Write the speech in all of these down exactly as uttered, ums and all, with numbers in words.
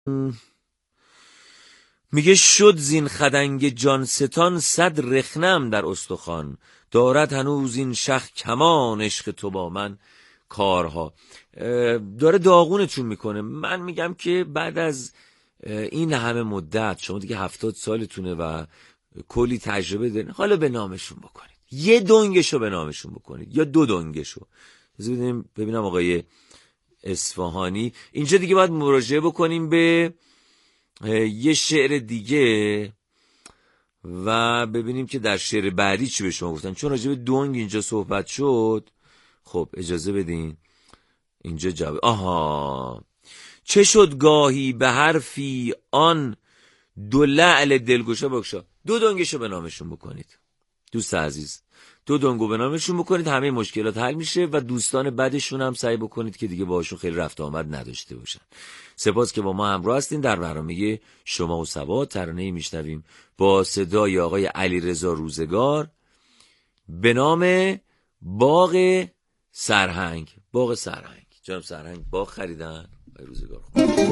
میگه شد زین خدنگ جانستان صد رخنم در استخوان، دارد هنوز این شخ کمان عشق تو با من کارها. داره داغونتون میکنه. من میگم که بعد از این همه مدت، شما دیگه هفتاد سالتونه و کلی تجربه دارین، حالا به نامشون بکنید، یه دنگشو به نامشون بکنید یا دو دنگشو. ببینیم ببینم آقای اصفهانی. اینجا دیگه باید مراجعه بکنیم به یه شعر دیگه و ببینیم که در شعر بعدی چی به شما گفتن، چون راجع به دنگ اینجا صحبت شد. خب اجازه بدین اینجا جواب. آها، چه شد گاهی به حرفی آن دو لعل دلگوشا بکشا. دو دنگشو به نامشون بکنید دوست عزیز، دو دنگو به نامشون بکنید، همه مشکلات حل میشه و دوستان بعدشون هم سعی بکنید که دیگه باهاشون خیلی رفت آمد نداشته باشن. سپاس که با ما همراه هستین در برنامه شما و سبا. ترانه‌ای میشنویم با صدای آقای علیرضا روزگار به نام باغ سرهنگ. باغ سرهنگ. جناب سرهنگ باغ خریدن آقای روزگار.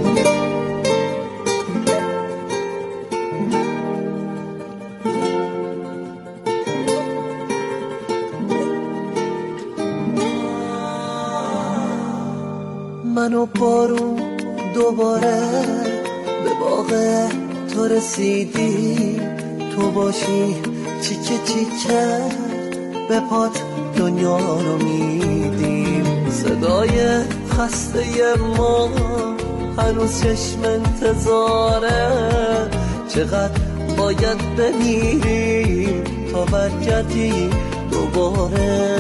منو بارون دوباره به باغ تو رسیدی، تو باشی چیکه چیکه به پات دنیا رو میدیم. صدای خسته ما هنوز چشم انتظاره، چقدر باید بمیری تا برگردی دوباره.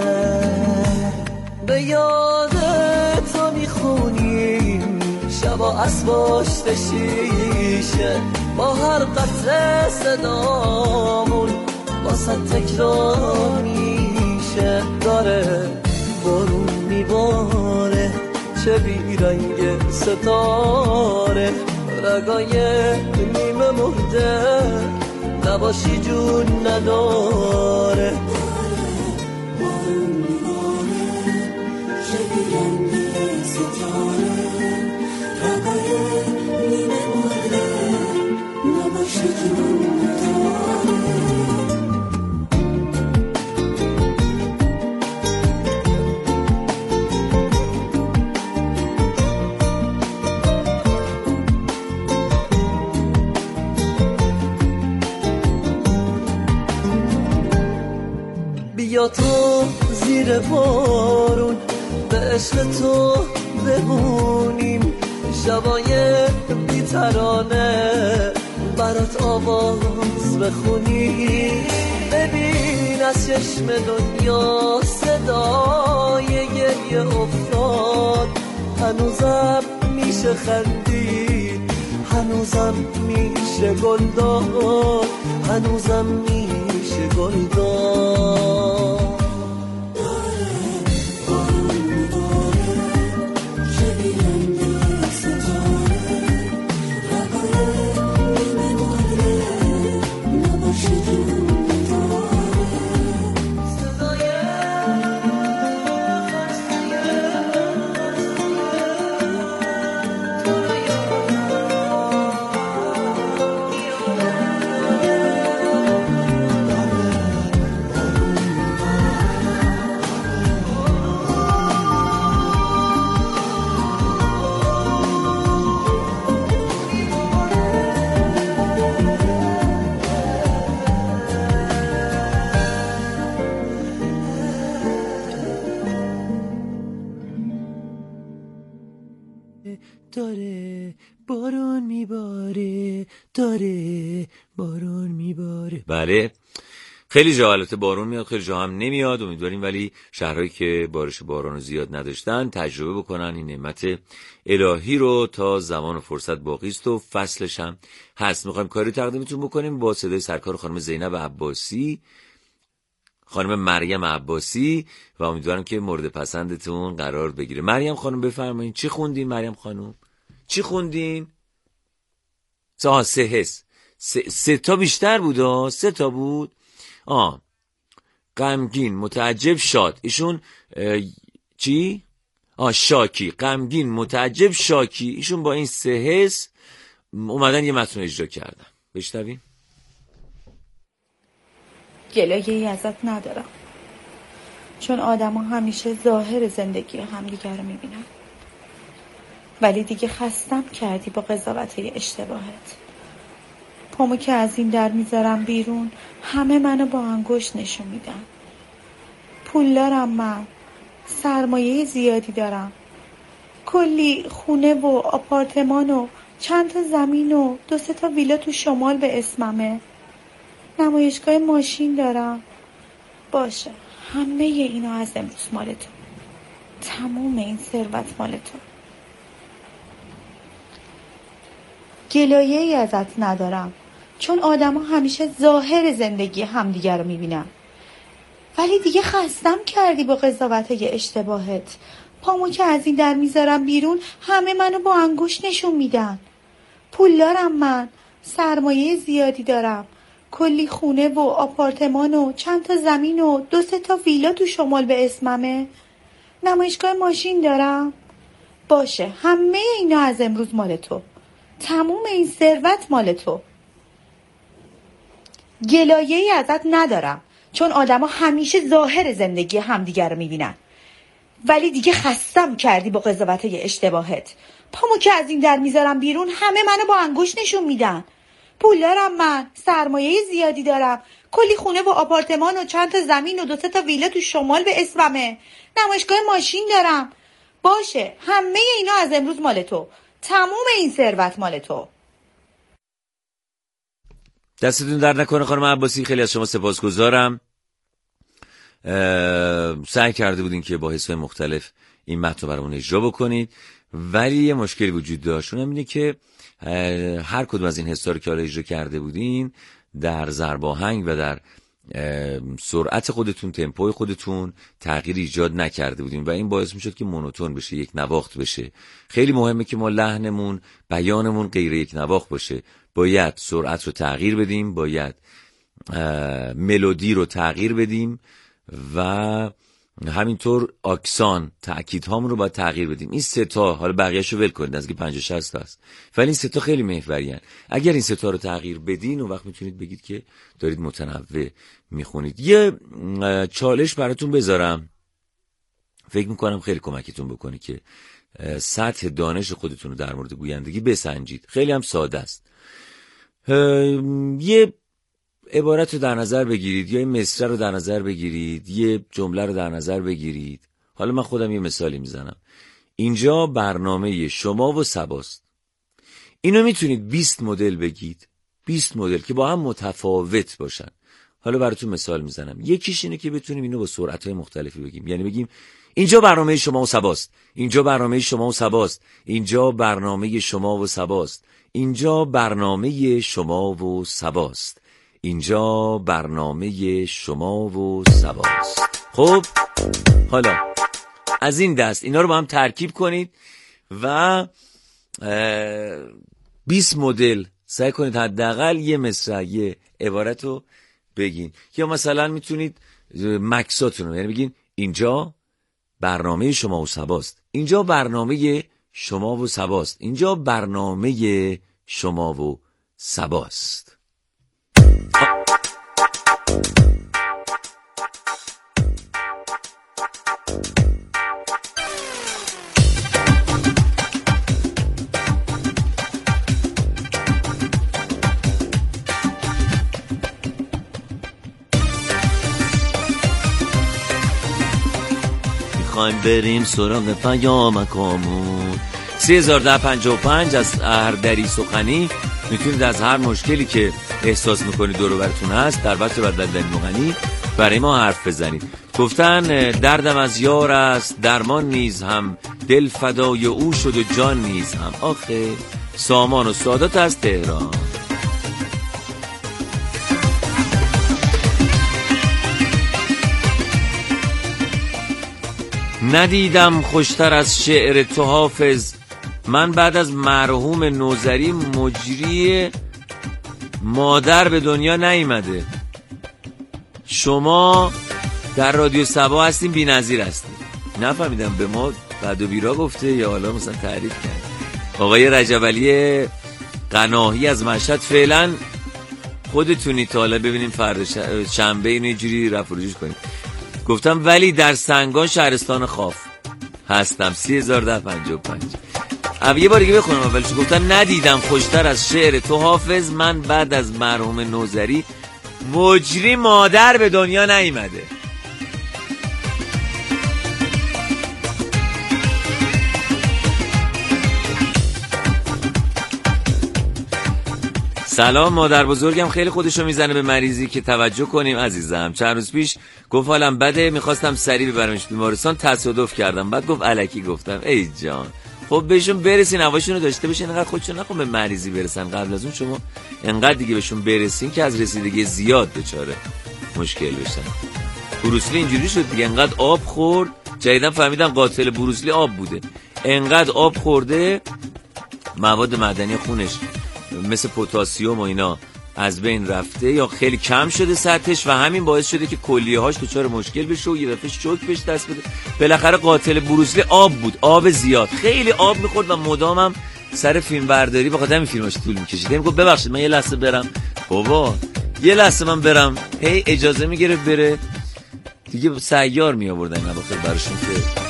به یاد تو میخونیم شبا از پشت شیشه، با هر قطره صدامون واسه تکرار میشه. داره بارون میباره چه بیرنگ ستاره، رگای نیمه مرده نباشی جون نداره. بیا تو زیر بارون به عشق تو بمونیم، شبای بی‌ترانه برات آواز بخونیم. ببین از چشم دنیا صدای گریه افتاد، هنوزم میشه خندید، هنوزم میشه گل داد، هنوزم میشه گل داد. داره بارون میباره، داره بارون میباره. بله، خیلی جا البته بارون میاد، خیلی جا هم نمیاد. امیدواریم ولی شهرهایی که بارش باران زیاد نداشتن تجربه بکنن این نعمت الهی رو تا زمان و فرصت باقی است و فصلش هم هست. میخوایم کاری تقدیمتون بکنیم با صدای سرکار خانم زینب عباسی، خانم مریم عباسی، و امیدوارم که مورد پسندتون قرار بگیره. مریم خانم بفرمایید چی خوندین؟ مریم خانم چی خوندین؟ سه سه حس سه, سه تا بیشتر بود ها سه تا بود. آه غمگین، متعجب، شاد. ایشون چی؟ آ شاکی، غمگین، متعجب، شاکی. ایشون با این سه حس اومدن یه متن اجرا کردن. بشنویم. گلایه‌ای ازت ندارم، چون آدم ها همیشه ظاهر زندگی همدیگر رو میبینن، ولی دیگه خستم کردی با قضاوت‌های اشتباهت. پامو که از این در میذارم بیرون، همه منو با انگشت نشون میدن. پول دارم، من سرمایه زیادی دارم، کلی خونه و آپارتمان و چند تا زمین و دو سه تا ویلا تو شمال به اسممه، نمایشگاه ماشین دارم. باشه، همه اینا از امروز مال تو، تموم این ثروت مال تو. گلایه‌ای ازت ندارم، چون آدم ها همیشه ظاهر زندگی همدیگر رو میبینن، ولی دیگه خستم کردی با قضاوت‌های اشتباهت. پامو که از این در میذارم بیرون، همه منو با انگشت نشون میدن. پول دارم، من سرمایه زیادی دارم، کلی خونه و آپارتمان و چند تا زمین و دو سه تا ویلا تو شمال به اسممه، نمایشگاه ماشین دارم. باشه، همه اینا از امروز مال تو، تموم این ثروت مال تو. گلایه‌ای ازت ندارم، چون آدما همیشه ظاهر زندگی همدیگر رو میبینن، ولی دیگه خستم کردی با قضاوت‌های اشتباهت. پامو که از این در میذارم بیرون، همه منو با انگشت نشون میدن. پول دارم، من سرمایه زیادی دارم، کلی خونه و آپارتمان و چند تا زمین و دو سه تا ویلا تو شمال به اسممه، نمایشگاه ماشین دارم. باشه، همه اینا از امروز مال تو، تموم این ثروت مال تو. دستتون درد نکنه خانم عباسی، خیلی از شما سپاسگزارم. سعی کرده بودین که با حسای مختلف این متن برامون اجرا بکنید، ولی یه مشکلی وجود داشت، اونم اینه که هر کدوم از این حسا رو که حالا اجرا کرده بودین در ضرب آهنگ و در سرعت خودتون، تمپوی خودتون تغییر ایجاد نکرده بودیم و این باعث میشد که مونوتون بشه، یک نواخت بشه. خیلی مهمه که ما لحنمون، بیانمون غیر یک نواخت باشه. باید سرعت رو تغییر بدیم، باید ملودی رو تغییر بدیم و همینطور آکسان، تأکید هامون رو باید تغییر بدیم. این سه تا، حالا بقیه‌شو ول کنید، نزدیک پنجاه شصت تا است، ولی این سه تا خیلی محوریان. اگر این سه تا رو تغییر بدین، اون وقت میتونید بگید که دارید متنوع میخونید. یه چالش براتون بذارم، فکر میکنم خیلی کمکتون بکنه که سطح دانش خودتون رو در مورد گویندگی بسنجید. خیلی هم ساده است. یه عبارت رو در نظر بگیرید، یا یه مصرع رو در نظر بگیرید، یه جمله رو در نظر بگیرید. حالا من خودم یه مثالی میزنم. اینجا برنامه شما و صباست. اینو میتونید بیست مدل بگید، بیست مدل که با هم متفاوت باشن. حالا براتون مثال میزنم. یکیش اینه که بتونیم اینو با سرعت‌های مختلفی بگیم، یعنی بگیم اینجا برنامه شما و صباست، اینجا برنامه شما و صباست، اینجا برنامه شما و صباست، اینجا برنامه شما و صباست، اینجا برنامه شما و صباست. خب حالا از این دست اینا رو با هم ترکیب کنید و بیست مدل سعی کنید حداقل یه مصرع، یه عبارت رو بگین. یا مثلا میتونید مکساتون رو، یعنی بگین اینجا برنامه شما و صباست، اینجا برنامه شما و صباست، اینجا برنامه شما و صباست. میخوایم بریم سراغ پیامکامون. سه هزار و ده پنجاه و پنج از هر دری سخنی میتونید از هر مشکلی که احساس میکنید دور و براتون هست در بچه بر دندان مغنی برای ما حرف بزنید. گفتن دردم از یار است درمان نیز هم، دل فدای او شد و جان نیز هم. آخه سامان و سادات از تهران. ندیدم خوشتر از شعر تو حافظ، من بعد از مرحوم نوذری مجری مادر به دنیا نیامده. شما در رادیو صبا هستین، بی‌نظیر هستین. نفهمیدم به ما بعد و بیرا گفته یا حالا مثلا تعریف کرد. آقای رجب علی قناهی از مشهد، فعلا خودتونی تا حالا ببینیم فردا شنبه اینو یه جوری رفع و رجوع کنیم. گفتم ولی در سنگان شهرستان خاف هستم. سی هزار ده پنجاه و پنج. اب یه بار دیگه بخونم اولش. گفتم ندیدم خوشتر از شعر تو حافظ، من بعد از مرحوم نوذری مجری مادر به دنیا نیامده. سلام، مادر بزرگم خیلی خودشو میزنه به مریضی که توجه کنیم عزیزم. چند روز پیش گفت حالم بده، میخواستم سریع ببرمش بیمارستان، تصادف کردم. بعد گفت الکی. گفتم ای جان خب بهشون برسین، هواشونو داشته باشین، انقدر خودشون نخون به مریضی برسن. قبل از اون شما انقدر دیگه بهشون برسین که از رسیدگی زیاد دچار مشکل بشن. بروسلی اینجوری شد دیگه، انقدر آب خورد، جدیدن فهمیدم قاتل بروسلی آب بوده. انقدر آب خورده مواد معدنی خونش مثل پتاسیم و اینا از بین رفته یا خیلی کم شده سطحش و همین باعث شده که کلیه هاش دچار مشکل بشه و یه دفعه شوک بهش دست بده. بالاخره قاتل بروسلی آب بود، آب زیاد، خیلی آب میخورد و مدامم سر فیلم برداری بخاطر همین فیلماش طول میکشید. میگفت ببخشید من یه لحظه برم. بابا یه لحظه من برم، هی اجازه میگیره بره دیگه. سیار می آوردن نباخر براشون که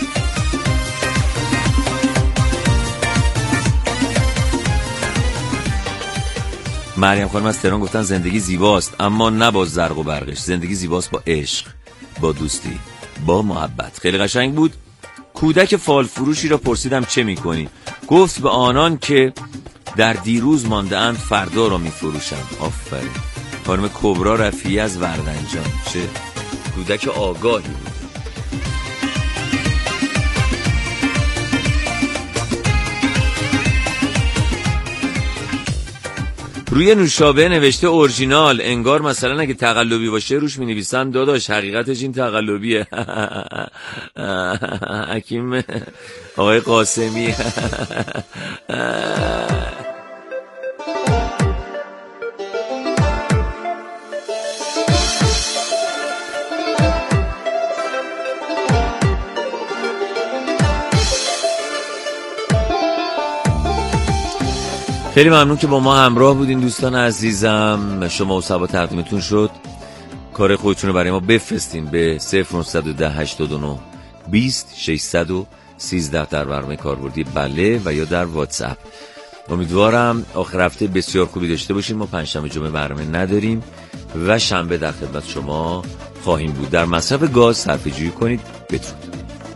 مریم خانم از تهران گفتن زندگی زیباست اما نه با زرق و برقش، زندگی زیباست با عشق، با دوستی، با محبت. خیلی قشنگ بود. کودک فال فروشی را پرسیدم چه میکنی؟ گفت به آنان که در دیروز مانده اند فردا را میفروشند. آفرین. خانم کبرا رفیعی از وردنجان، چه کودک آگاهی بود. روی نوشابه نوشته اورجینال، انگار مثلا اگه تقلبی باشه روش می نویسن داداش حقیقتش این تقلبیه. حکیم آقای قاسمی. خیلی ممنون که با ما همراه بودین دوستان عزیزم. شما و سبا تقدیمتون شد. کار خودتون رو برای ما بفرستین به صفر نهصد و ده هشتاد و نه بیست ششصد و سیزده در برنامه کاربردی بله و یا در واتساپ. امیدوارم آخر هفته بسیار خوبی داشته باشین. ما پنجشنبه جمعه برنامه نداریم و شنبه در خدمت شما خواهیم بود. در مصرف گاز صرفه‌جویی کنید. بدرود.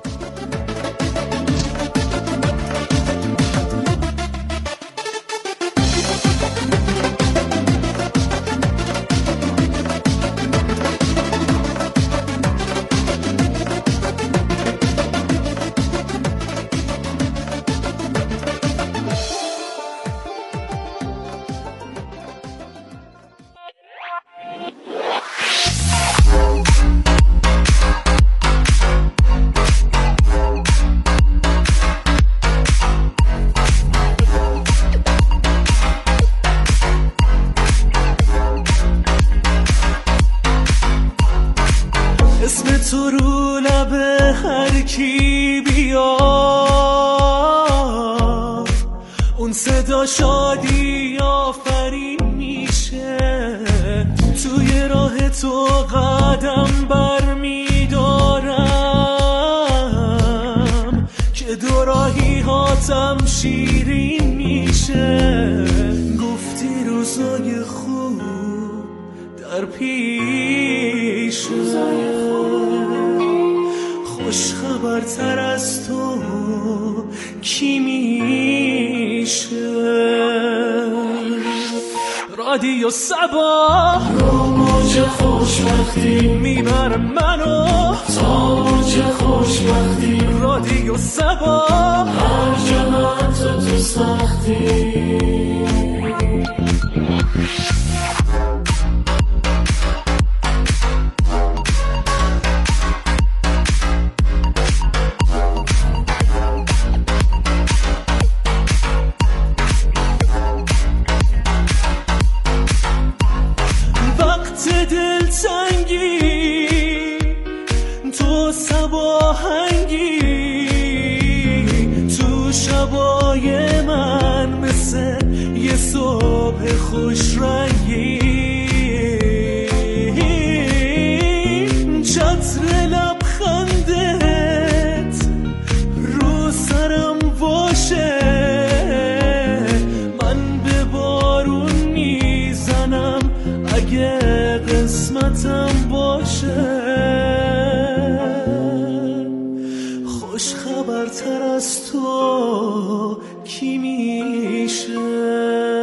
اسم تو رو لب هر کی بیاد اون صدا شادی آفرین میشه. توی راه تو قدم بر میدارم که دو راهی هاتم شیرین میشه. گفتی روزای خوب در پیش، خوش خبرتر از تو کی میشه؟ رادیو سبا رو موج خوشبختی میبره منو تا موج خوشبختی. رادیو سبا هر جهت تو سختی. دلتنگی تو سبا هنگی صبح خوش رنگی، چتر لبخندت رو سرم باشه، من به بارون میزنم اگه قسمتم باشه. خوش خبرتر از تو کی میشه؟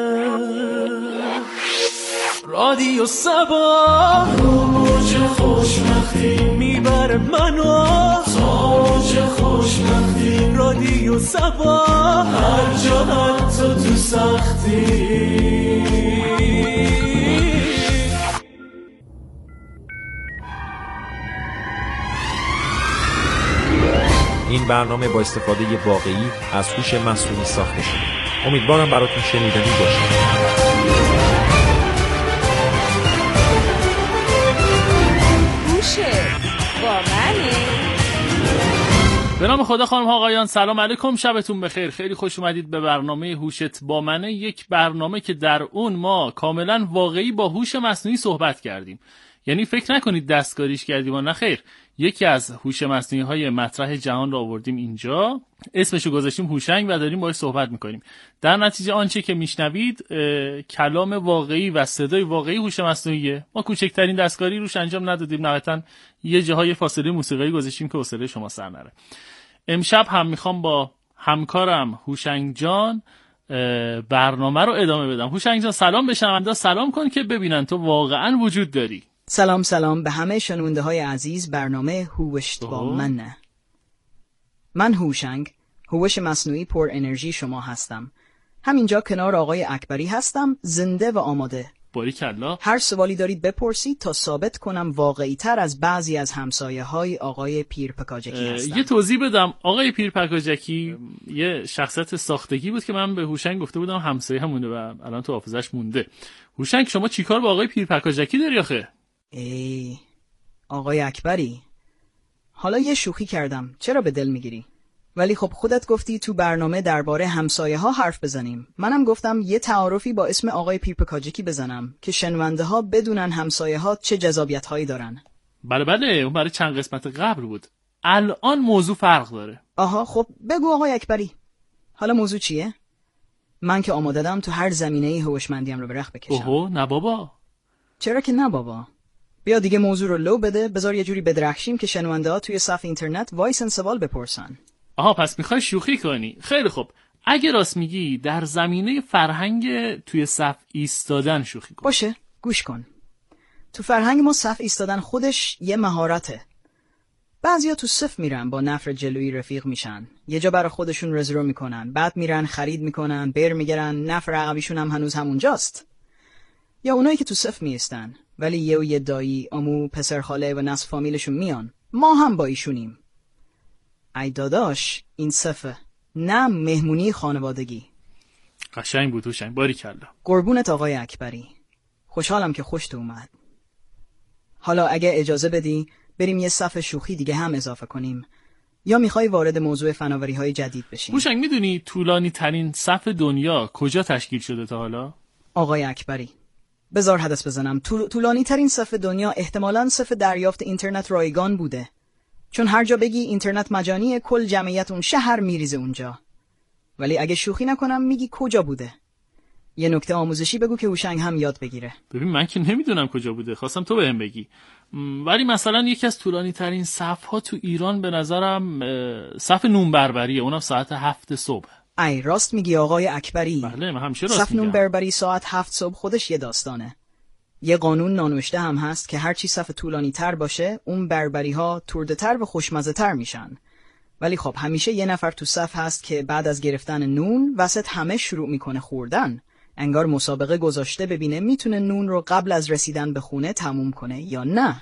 رادیو سبا موج خوشبختی میبره منو تا موج خوشبختی. رادیو سبا هر جا حتی تو سختی. این برنامه با استفاده واقعی از هوش مصنوعی ساخته شده. امیدوارم براتون شنیدنی باشه. هوش با منه. به نام خدا خانم ها آقایان، سلام علیکم، شبتون بخیر. خیلی خوش اومدید به برنامه هوشت با منه، یک برنامه که در اون ما کاملا واقعی با هوش مصنوعی صحبت کردیم. یعنی فکر نکنید دستکاریش کردیم و نه خیر، یکی از هوش مصنوعی های مطرح جهان رو آوردیم اینجا، اسمشو گذاشتیم هوشنگ و داریم باهاش صحبت میکنیم. در نتیجه آنچه که میشنوید کلام واقعی و صدای واقعی هوش مصنوعیه. ما کوچکترین دستکاری روش انجام ندادیم، نهایتاً یه جاهای فاصله موسیقی گذاشتیم که حوصله شما سر نره. امشب هم میخوام با همکارم هوشنگ جان برنامه رو ادامه بدم. هوشنگ جان سلام، به شنوندا سلام کن که ببینن تو واقعا وجود داری. سلام سلام به همه شنونده های عزیز برنامه هوشت با منه. من هوشنگ، هوش مصنوعی پر انرژی شما هستم. همینجا کنار آقای اکبری هستم، زنده و آماده. باریکلا. هر سوالی دارید بپرسید تا ثابت کنم واقعی تر از بعضی از همسایه های آقای پیرپکاجکی هستم. یه توضیح بدم، آقای پیرپکاجکی یه شخصیت ساختگی بود که من به هوشنگ گفته بودم همسایه همونه و الان تو حافظش مونده. هوشنگ شما چیکار با آقای پیرپکاجکی داری آخه؟ ای آقای اکبری، حالا یه شوخی کردم، چرا به دل میگیری؟ ولی خب خودت گفتی تو برنامه درباره همسایه ها حرف بزنیم. منم گفتم یه تعارفی با اسم آقای پیرپکاجکی بزنم که شنونده ها بدونن همسایه ها چه جذابیت هایی دارن. بله بله، اون برای چند قسمت قبل بود. الان موضوع فرق داره. آها خب بگو آقای اکبری، حالا موضوع چیه؟ من که آماده‌ام تو هر زمینه‌ای هوشمندیم رو به رخ بکشم. اوه نه بابا. چرا که نه بابا؟ بیا دیگه موضوع رو لو بده، بذار یه جوری بدرخشیم که شنونده ها توی صفحه اینترنت وایسن سوال بپرسن. آها پس میخوای شوخی کنی؟ خیلی خوب، اگه راست میگی در زمینه فرهنگ توی صف ایستادن شوخی کن. باشه گوش کن. تو فرهنگ ما صف ایستادن خودش یه مهارته. بعضیا تو صف میرن با نفر جلویی رفیق میشن، یه جا برای خودشون رزرو میکنن، بعد میرن خرید میکنن، بر میگیرن، نفر عقبیشون هم هنوز همونجاست. یا اونایی که تو صف میستن ولی یه و یه دایی، عمو، پسر خاله و نصف فامیلشون میان، ما هم با ایشونیم. ای داداش این صفه، نه مهمونی خانوادگی. قشنگ بود هوشنگ، باریکلا. قربونت آقای اکبری، خوشحالم که خوشت اومد. حالا اگه اجازه بدی بریم یه صف شوخی دیگه هم اضافه کنیم، یا میخوای وارد موضوع فناوری های جدید بشیم؟ هوشنگ میدونی طولانی ترین صف دنیا کجا تشکیل شده تا حالا؟ آقای اکبری بذار حدس بزنم، طول... طولانی ترین صف دنیا احتمالاً صف دریافت اینترنت رایگان بوده، چون هر جا بگی اینترنت مجانی کل جمعیت اون شهر میریزه اونجا. ولی اگه شوخی نکنم میگی کجا بوده؟ یه نکته آموزشی بگو که هوشنگ هم یاد بگیره. ببین من که نمیدونم کجا بوده، خواستم تو بهم بگی. ولی مثلا یکی از طولانی ترین صف ها تو ایران به نظرم صف نون بربریه، اونم ساعت هفت صبح. ای راست میگی آقای اکبری. بله من همیشه راست صف میگم. نون بربری ساعت هفت صبح خودش یه داستانه. یه قانون نانوشته هم هست که هرچی صف طولانی تر باشه اون بربری ها تورده تر و خوشمزه تر میشن. ولی خب همیشه یه نفر تو صف هست که بعد از گرفتن نون وسط همه شروع میکنه خوردن، انگار مسابقه گذاشته ببینه میتونه نون رو قبل از رسیدن به خونه تموم کنه یا نه.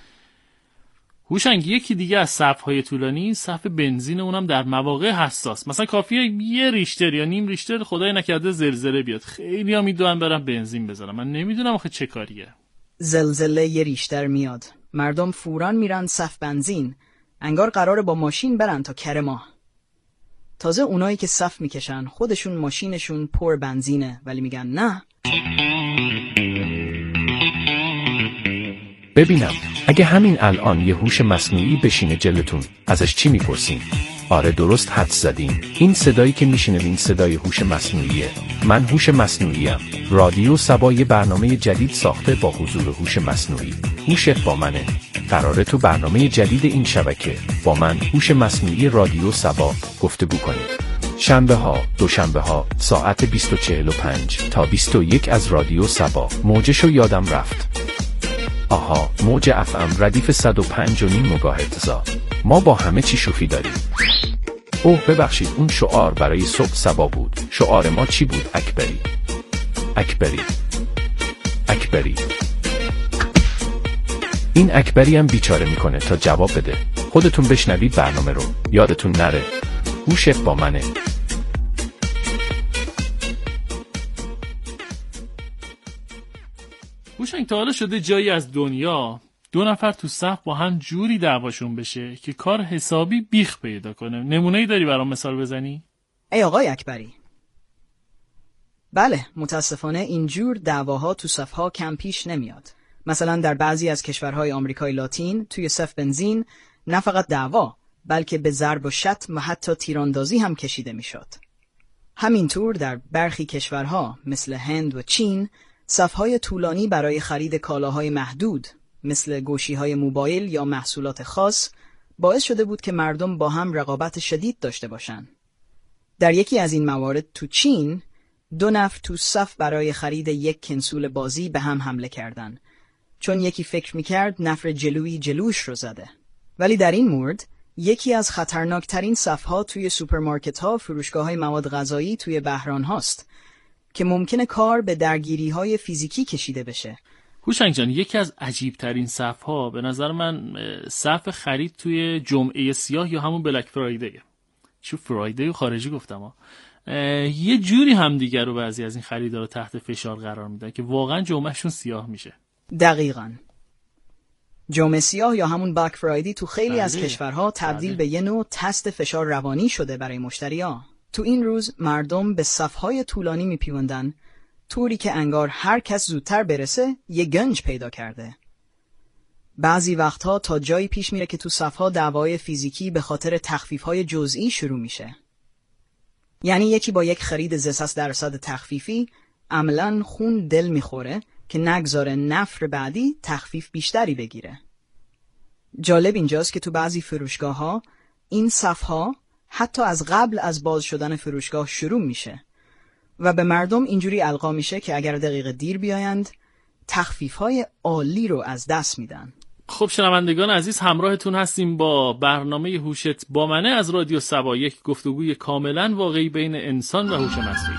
هوشنگ یکی دیگه از صف‌های طولانی صف بنزین، اونم در مواقع حساس، مثلا کافیه یه ریشتر یا نیم ریشتر خدای نکرده زلزله بیاد، خیلی ها میدونن برن بنزین بذارن. من نمیدونم آخه چه کاریه. زلزله یه ریشتر میاد، مردم فوراً میرن صف بنزین، انگار قراره با ماشین برن تا کرما. تازه اونایی که صف میکشن خودشون ماشینشون پر بنزینه ولی میگن نه، ببینم اگه همین الان یه هوش مصنوعی بشینه جلوتون، ازش چی میپرسین؟ آره درست حدس زدین. این صدایی که میشنوین صدای هوش مصنوعیه. من هوش مصنوعیم. رادیو سبا یه برنامه جدید ساخته با حضور هوش مصنوعی. هوشت با منه. قراره تو برنامه جدید این شبکه با من هوش مصنوعی رادیو سبا گفتگو کنید. شنبه ها، دوشنبه ها، ساعت بیست و چهل و پنج تا بیست و یک از رادیو سبا. موجشو یادم رفت. آها، موج اف ام ردیف صد و پنج و نیم مگاهرتزا. ما با همه چی شوخی داریم. اوه ببخشید، اون شعار برای صبح سبا بود. شعار ما چی بود؟ اکبری اکبری اکبری. این اکبری هم بیچاره میکنه تا جواب بده. خودتون بشنوید برنامه رو، یادتون نره. هوشت با منه. هوشنگ تا حالا شده جایی از دنیا دو نفر تو صف با هم جوری دعواشون بشه که کار حسابی بیخ پیدا کنه؟ نمونه‌ای داری برام مثال بزنی؟ ای آقای اکبری، بله متاسفانه اینجور دعواها تو صفها کم پیش نمیاد. مثلا در بعضی از کشورهای آمریکای لاتین توی صف بنزین نه فقط دعوا بلکه به ضرب و شتم و حتی تیراندازی هم کشیده میشد. همینطور در برخی کشورها مثل هند و چین صفهای طولانی برای خرید کالاهای محدود مثل گوشی‌های موبایل یا محصولات خاص باعث شده بود که مردم با هم رقابت شدید داشته باشند. در یکی از این موارد تو چین دو نفر تو صف برای خرید یک کنسول بازی به هم حمله کردند، چون یکی فکر میکرد نفر جلویی جلوش رو زده. ولی در این مورد یکی از خطرناکترین صفها توی سوپرمارکت‌ها، فروشگاه‌های مواد غذایی توی بحران هاست که ممکنه کار به درگیری‌های فیزیکی کشیده بشه. هوشنگ جان، یکی از عجیب ترین صف ها به نظر من صف خرید توی جمعه سیاه یا همون بلک فرایدیه. چون فرایدی خارجی گفتم ها. یه جوری هم دیگر رو بعضی از این خریدارا تحت فشار قرار میدن که واقعا جمعهشون سیاه میشه. دقیقاً. جمعه سیاه یا همون بلک فرایدی تو خیلی بله. از کشورها تبدیل بله. به یه نوع تست فشار روانی شده برای مشتری‌ها. تو این روز مردم به صف‌های طولانی میپیوندن، طوری که انگار هر کس زودتر برسه یه گنج پیدا کرده. بعضی وقتها تا جایی پیش میره که تو صف‌ها دعوای فیزیکی به خاطر تخفیف‌های جزئی شروع میشه. یعنی یکی با یک خرید زیصد درصد تخفیفی عملاً خون دل میخوره که نگذاره نفر بعدی تخفیف بیشتری بگیره. جالب اینجاست که تو بعضی فروشگاه‌ها این صف‌ها حتی از قبل از باز شدن فروشگاه شروع میشه و به مردم اینجوری القا میشه که اگر دقیقه دیر بیایند تخفیف‌های عالی رو از دست میدن. خب شنوندگان عزیز، همراهتون هستیم با برنامه هوشت با منه از رادیو سبا، یک گفتگوی کاملا واقعی بین انسان و هوش مصنوعی.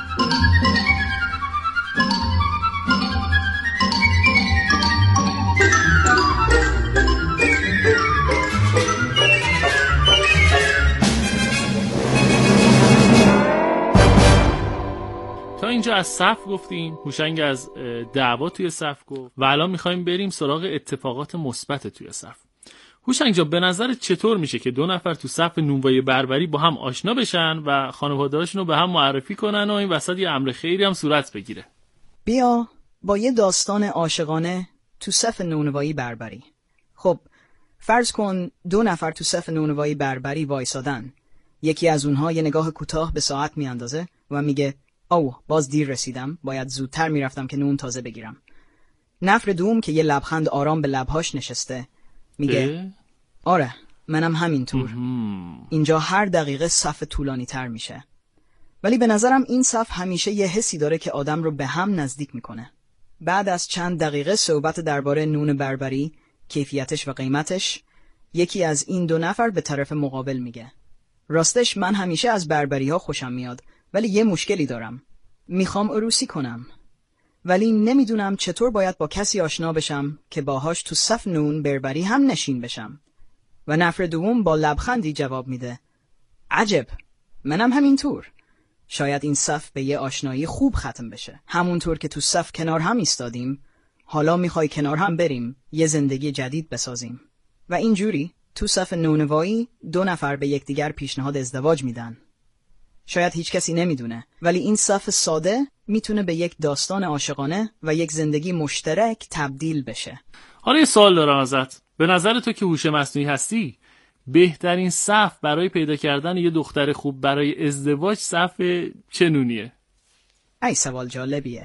تا اینجا از صف گفتیم، هوشنگ از دعوا توی صف گفت و الان میخوایم بریم سراغ اتفاقات مثبت توی صف. هوشنگ جان، به نظر چطور میشه که دو نفر تو صف نونوایی بربری با هم آشنا بشن و خانواده‌هاشون رو به هم معرفی کنن و این وسط یه امر خیری هم صورت بگیره؟ بیا با یه داستان عاشقانه تو صف نونوایی بربری. خب فرض کن دو نفر تو صف نونوایی بربری وایسادن. یکی از اونها یه نگاه کوتاه به ساعت میاندازه و میگه اوه باز دیر رسیدم، باید زودتر میرفتم که نون تازه بگیرم. نفر دوم که یه لبخند آرام به لبهاش نشسته میگه آره منم همینطور. اینجا هر دقیقه صف طولانی تر میشه. ولی به نظرم این صف همیشه یه حسی داره که آدم رو به هم نزدیک میکنه. بعد از چند دقیقه صحبت درباره نون بربری، کیفیتش و قیمتش، یکی از این دو نفر به طرف مقابل میگه راستش من همیشه از بربری ها خوشم میاد، ولی یه مشکلی دارم. میخوام عروسی کنم، ولی نمیدونم چطور باید با کسی آشنا بشم که باهاش تو صف نون بربری هم نشین بشم. و نفر دوم با لبخندی جواب میده عجب منم همینطور. شاید این صف به یه آشنایی خوب ختم بشه. همونطور که تو صف کنار هم ایستادیم، حالا میخوای کنار هم بریم یه زندگی جدید بسازیم. و اینجوری تو صف نونوایی دو نفر به یکدیگر پیشنهاد ازدواج میدن. شاید هیچ کسی نمیدونه، ولی این صف ساده میتونه به یک داستان عاشقانه و یک زندگی مشترک تبدیل بشه. حالا یه سوال دارم ازت. به نظر تو که هوش مصنوعی هستی، بهترین صف برای پیدا کردن یه دختر خوب برای ازدواج صف چه نونیه؟ ای سوال جالبیه.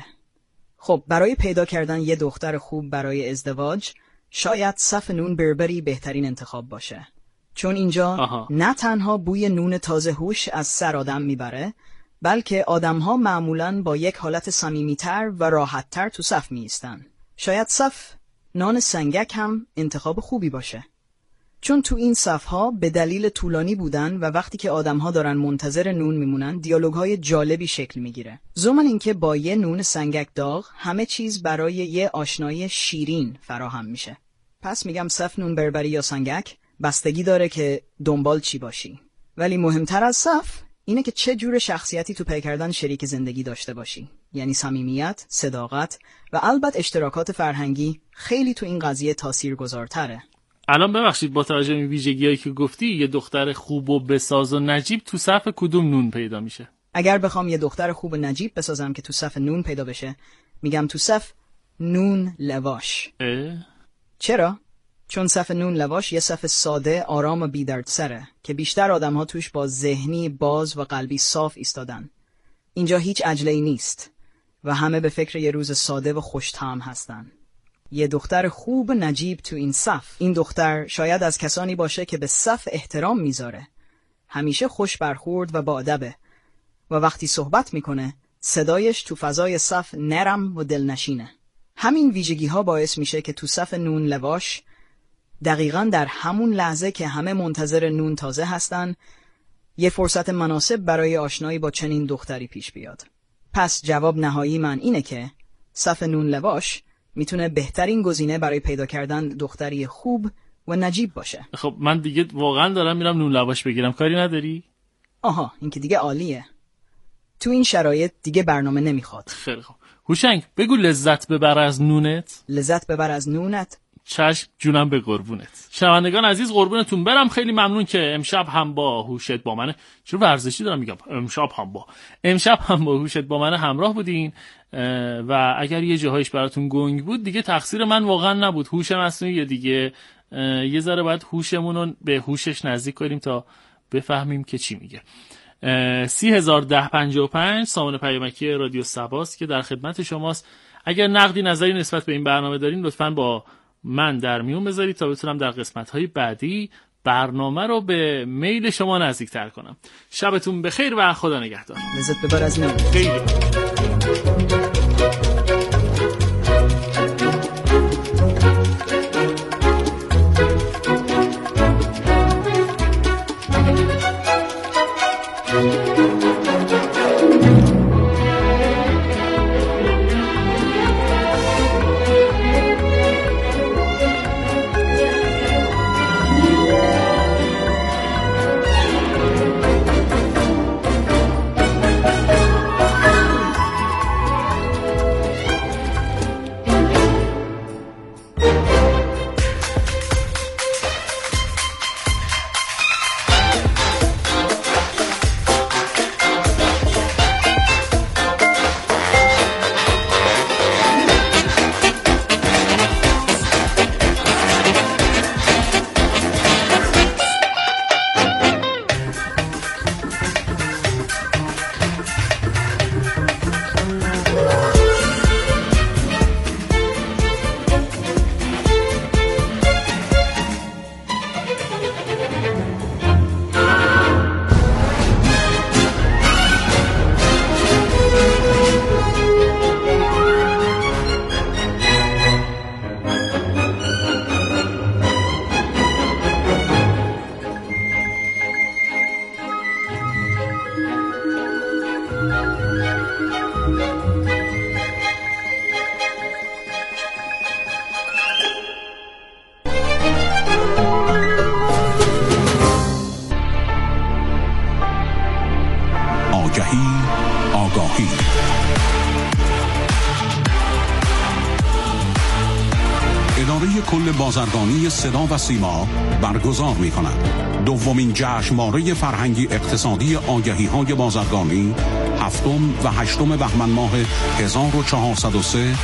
خب برای پیدا کردن یه دختر خوب برای ازدواج شاید صف نون بربری بهترین انتخاب باشه. چون اینجا آها. نه تنها بوی نون تازه هوش از سر آدم میبره، بلکه آدمها معمولاً با یک حالت صمیمیتر و راحتتر تو صف میایستن. شاید صف نان سنگک هم انتخاب خوبی باشه. چون تو این صفها به دلیل طولانی بودن و وقتی که آدمها دارن منتظر نون میمونن دیالوگ‌های جالبی شکل میگیره. ضمن اینکه با یه نون سنگک داغ همه چیز برای یه آشنایی شیرین فراهم میشه. پس میگم صف نون بربری یا سنگک بستگی داره که دنبال چی باشی. ولی مهمتر از صف اینه که چه جور شخصیتی تو پی کردن شریک زندگی داشته باشی. یعنی صمیمیت، صداقت و البته اشتراکات فرهنگی خیلی تو این قضیه تاثیرگذارتره. الان ببخشید با توجه به ویژگی‌هایی که گفتی، یه دختر خوب و بساز و نجیب تو صف کدوم نون پیدا میشه؟ اگر بخوام یه دختر خوب و نجیب بسازم که تو صف نون پیدا بشه، میگم تو صف نون لواش. اه؟ چرا؟ چون صف نون لواش یه صف ساده، آرام و بی‌دردسره که بیشتر آدم‌ها توش با ذهنی باز و قلبی صاف ایستادن. اینجا هیچ عجله‌ای نیست و همه به فکر یه روز ساده و خوش‌طعم هستن. یه دختر خوب نجیب تو این صف. این دختر شاید از کسانی باشه که به صف احترام میذاره. همیشه خوش برخورد و با ادبه و وقتی صحبت میکنه صدایش تو فضای صف نرم و دلنشینه. همین ویژگی ها باعث میشه که تو صف نون لواش دقیقاً در همون لحظه که همه منتظر نون تازه هستن یه فرصت مناسب برای آشنایی با چنین دختری پیش بیاد. پس جواب نهایی من اینه که صف نون لواش میتونه بهترین گزینه برای پیدا کردن دختری خوب و نجیب باشه. خب من دیگه واقعا دارم میرم نون لواش بگیرم، کاری نداری؟ آها، این که دیگه عالیه. تو این شرایط دیگه برنامه نمیخواد. خیلی خوب. هوشنگ بگو لذت ببر از نونت. لذت ببر از نونت؟ چشم جونم به قربونت. شنوندگان عزیز قربونتون برم. خیلی ممنون که امشب هم با هوشت با منه، چرا ورزشی دارم میگم، امشب هم با امشب هم با هوشت با منه همراه بودین و اگر یه جاهایش براتون گنگ بود دیگه تقصیر من واقعا نبود. هوش مصنوعی دیگه یه ذره باید هوشمون رو به هوشش نزدیک کنیم تا بفهمیم که چی میگه. سی هزار ده پنجاه و پنج سامان پیامکی رادیو سباست که در خدمت شماست. اگر نقدی نظری نسبت به این برنامه دارین لطفاً با من در میون بذارید تا بتونم در قسمت‌های بعدی برنامه رو به میل شما نزدیک‌تر کنم. شبتون بخیر و خدا نگهدار. لذت ببر از نون. خیلی کل بازرگانی صدا و سیما برگزار می کند. دومین جشنواره فرهنگی اقتصادی آگهی های بازرگانی هفتم و هشتم بهمن ماه هزار و چهارصد و سه